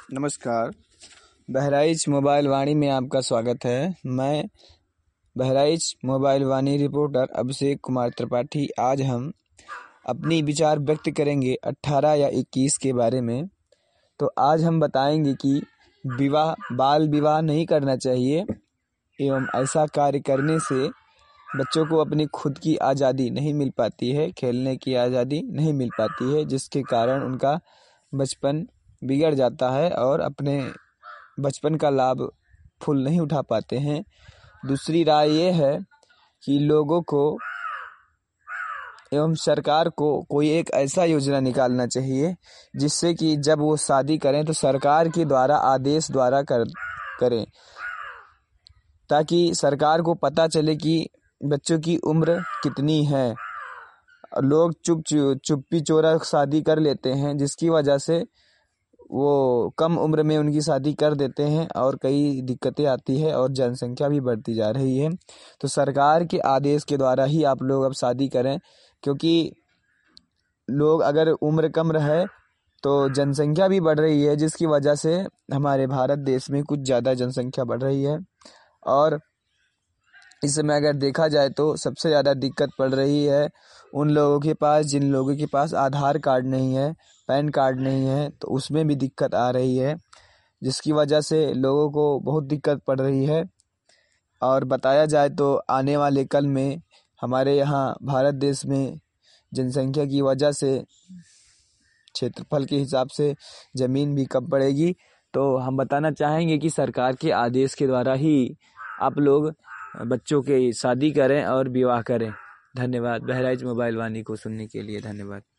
नमस्कार। बहराइच मोबाइल वाणी में आपका स्वागत है। मैं बहराइच मोबाइल वाणी रिपोर्टर अभिषेक कुमार त्रिपाठी। आज हम अपनी विचार व्यक्त करेंगे 18 या 21 के बारे में। तो आज हम बताएंगे कि बाल विवाह नहीं करना चाहिए एवं ऐसा कार्य करने से बच्चों को अपनी खुद की आज़ादी नहीं मिल पाती है, खेलने की आज़ादी नहीं मिल पाती है, जिसके कारण उनका बचपन बिगड़ जाता है और अपने बचपन का लाभ फुल नहीं उठा पाते हैं। दूसरी राय ये है कि लोगों को एवं सरकार को कोई एक ऐसा योजना निकालना चाहिए जिससे कि जब वो शादी करें तो सरकार के द्वारा आदेश द्वारा करें, ताकि सरकार को पता चले कि बच्चों की उम्र कितनी है। लोग चुप्पी चोरा शादी कर लेते हैं, जिसकी वजह से वो कम उम्र में उनकी शादी कर देते हैं और कई दिक्कतें आती है और जनसंख्या भी बढ़ती जा रही है। तो सरकार के आदेश के द्वारा ही आप लोग अब शादी करें, क्योंकि लोग अगर उम्र कम रहे तो जनसंख्या भी बढ़ रही है, जिसकी वजह से हमारे भारत देश में कुछ ज़्यादा जनसंख्या बढ़ रही है। और इस समय अगर देखा जाए तो सबसे ज़्यादा दिक्कत पड़ रही है उन लोगों के पास जिन लोगों के पास आधार कार्ड नहीं है, पैन कार्ड नहीं है, तो उसमें भी दिक्कत आ रही है, जिसकी वजह से लोगों को बहुत दिक्कत पड़ रही है। और बताया जाए तो आने वाले कल में हमारे यहाँ भारत देश में जनसंख्या की वजह से क्षेत्रफल के हिसाब से ज़मीन भी कम पड़ेगी। तो हम बताना चाहेंगे कि सरकार के आदेश के द्वारा ही आप लोग बच्चों की शादी करें और विवाह करें। धन्यवाद। बहराइच मोबाइल वाणी को सुनने के लिए धन्यवाद।